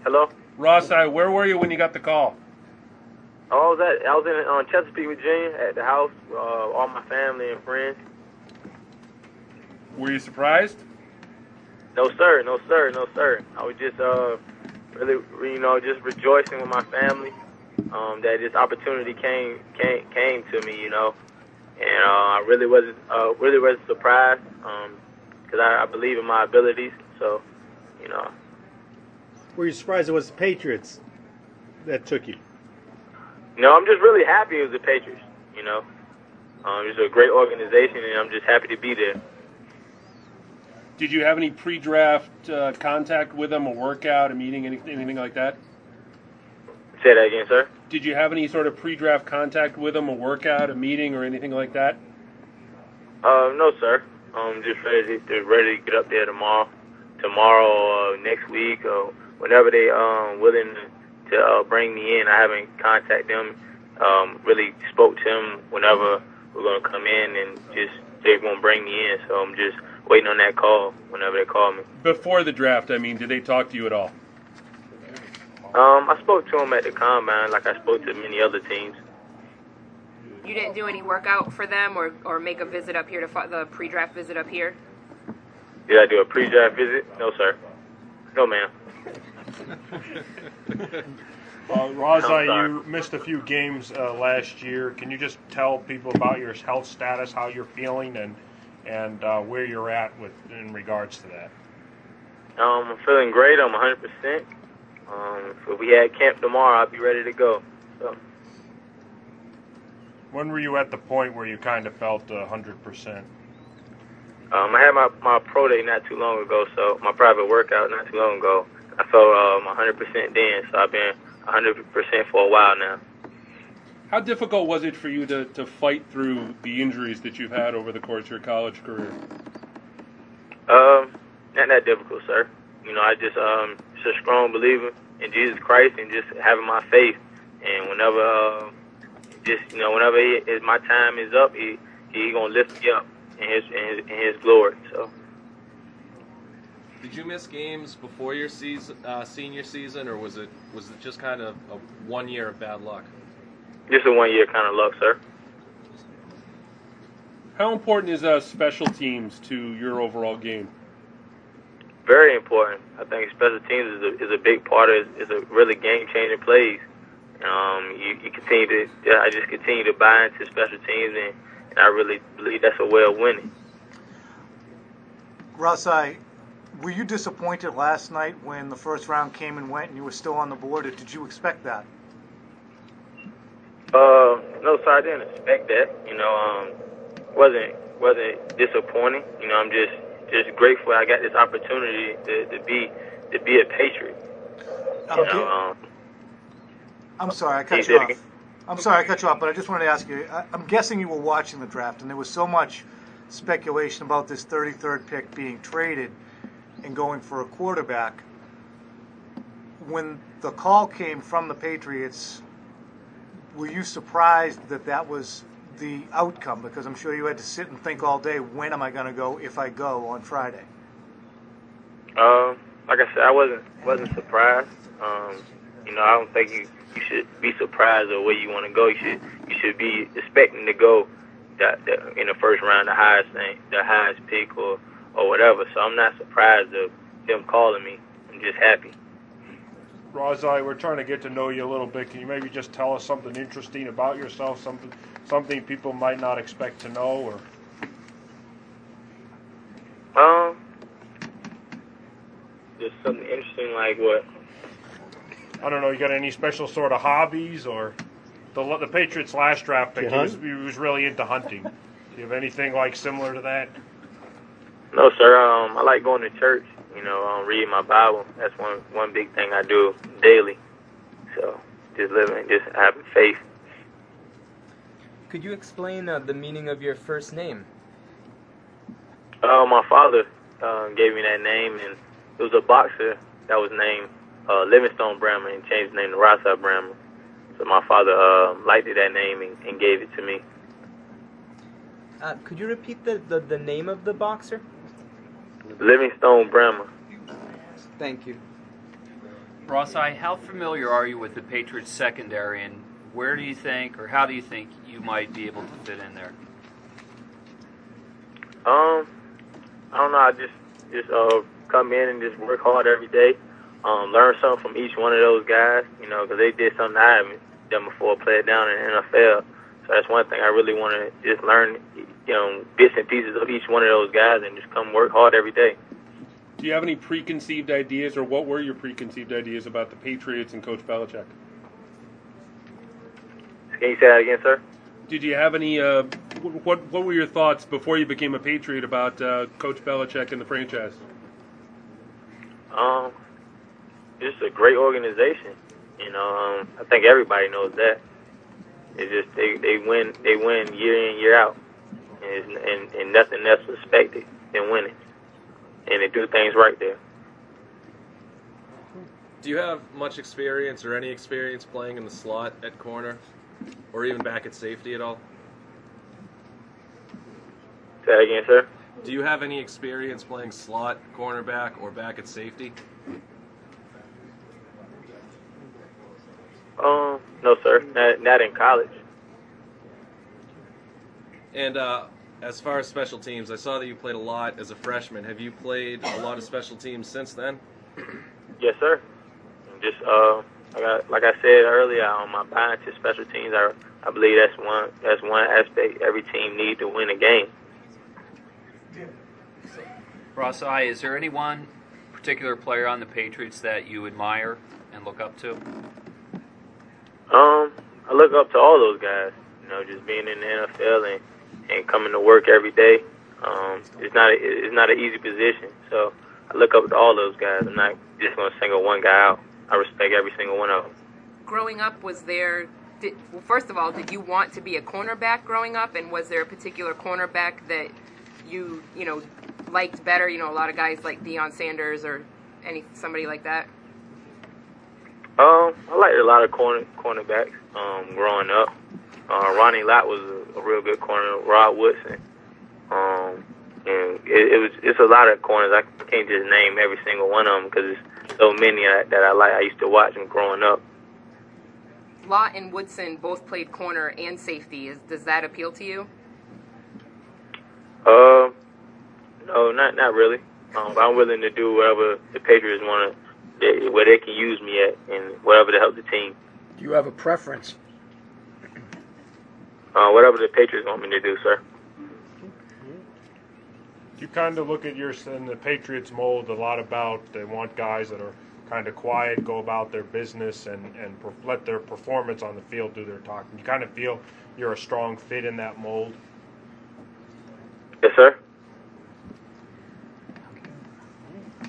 Hello? Ross, where were you when you got the call? Oh, I was in Chesapeake, Virginia, at the house, all my family and friends. Were you surprised? No, sir. No, sir. No, sir. I was just really, just rejoicing with my family that this opportunity came to me, and I really wasn't surprised because I believe in my abilities. So, Were you surprised it was the Patriots that took you? No, I'm just really happy it was the Patriots. It's a great organization, and I'm just happy to be there. Did you have any pre-draft contact with them, a workout, a meeting, anything like that? Say that again, sir. Did you have any sort of pre-draft contact with them, a workout, a meeting, or anything like that? No, sir. Just ready to get up there tomorrow, or next week, or whenever they willing to bring me in. I haven't contacted them. Really spoke to them whenever we're gonna come in, and just they're gonna bring me in. So I'm just waiting on that call whenever they call me. Before the draft, did they talk to you at all? I spoke to them at the combine, like I spoke to many other teams. You didn't do any workout for them, or make a visit up here the pre-draft visit up here? Did I do a pre-draft visit? No, sir. No, ma'am. Raza, you missed a few games last year. Can you just tell people about your health status, how you're feeling, and where you're at in regards to that? I'm feeling great. I'm 100%. If we had camp tomorrow, I'll be ready to go. So. When were you at the point where you kind of felt 100%? I had my pro day not too long ago, so my private workout not too long ago. I felt 100% then, so I've been 100% for a while now. How difficult was it for you to fight through the injuries that you've had over the course of your college career? Not that difficult, sir. I just a strong believer in Jesus Christ and just having my faith. And whenever my time is up, he gonna lift me up in his glory. So. Did you miss games before your senior season, or was it just kind of a 1 year of bad luck? Just a 1 year kind of luck, sir. How important is special teams to your overall game? Very important. I think special teams is a big part of it. It's a really game-changing plays. I just continue to buy into special teams, and I really believe that's a way of winning. Russ, were you disappointed last night when the first round came and went and you were still on the board, or did you expect that? No, sir, I didn't expect that. Wasn't disappointing. I'm just grateful I got this opportunity to be a Patriot. I'm sorry, I cut you off. I'm sorry, I cut you off, but I just wanted to ask you, I'm guessing you were watching the draft, and there was so much speculation about this 33rd pick being traded and going for a quarterback. When the call came from the Patriots, were you surprised that was the outcome? Because I'm sure you had to sit and think all day, when am I going to go if I go on Friday? Like I said, I wasn't surprised. I don't think you should be surprised of where you want to go. You should be expecting to go that in the first round, the highest pick or whatever. So I'm not surprised of him calling me. I'm just happy. Razai, we're trying to get to know you a little bit. Can you maybe just tell us something interesting about yourself, something people might not expect to know, or? Just something interesting like what? I don't know. You got any special sort of hobbies, or the Patriots' last draft pick? He was really into hunting. Do you have anything like similar to that? No, sir. I like going to church. Reading my Bible. That's one big thing I do daily. So, just having faith. Could you explain the meaning of your first name? My father gave me that name, and it was a boxer that was named Livingstone Brammer and changed his name to Rasa Brammer. So my father liked that name and gave it to me. Could you repeat the name of the boxer? Livingstone Brammer. Thank you. Rossai, how familiar are you with the Patriots secondary, and where do you think, or how do you think you might be able to fit in there? I don't know. I just come in and just work hard every day. Learn something from each one of those guys, because they did something I haven't done before, played down in the NFL. So that's one thing I really want to just learn, bits and pieces of each one of those guys and just come work hard every day. Do you have any preconceived ideas, or what were your preconceived ideas about the Patriots and Coach Belichick? Can you say that again, sir? Did you have any, what were your thoughts before you became a Patriot about Coach Belichick and the franchise? It's a great organization. I think everybody knows that. It's just they win year in, year out, and nothing else expected than winning, and they do things right there. Do you have much experience or any experience playing in the slot at corner, or even back at safety at all? Say that again, sir. Do you have any experience playing slot, cornerback, or back at safety? No, sir. Not in college. And as far as special teams, I saw that you played a lot as a freshman. Have you played a lot of special teams since then? Yes, sir. Just like I said earlier, my buy into special teams. I believe that's one aspect every team needs to win a game. Rossai, is there any one particular player on the Patriots that you admire and look up to? I look up to all those guys. Just being in the NFL and coming to work every day. It's not an easy position. So I look up to all those guys. I'm not just going to single one guy out. I respect every single one of them. Growing up, first of all, did you want to be a cornerback growing up, and was there a particular cornerback that you liked better? A lot of guys like Deion Sanders or somebody like that. I liked a lot of cornerbacks growing up. Ronnie Lott was a real good corner. Rod Woodson. And it's a lot of corners. I can't just name every single one of them because there's so many that I like. I used to watch them growing up. Lott and Woodson both played corner and safety. Does that appeal to you? No, not really. I'm willing to do whatever the Patriots want to, where they can use me at, and whatever to help the team. Do you have a preference? Whatever the Patriots want me to do, sir. You kind of look at in the Patriots mold a lot about they want guys that are kind of quiet, go about their business, and let their performance on the field do their talking. You kind of feel you're a strong fit in that mold? Yes, sir.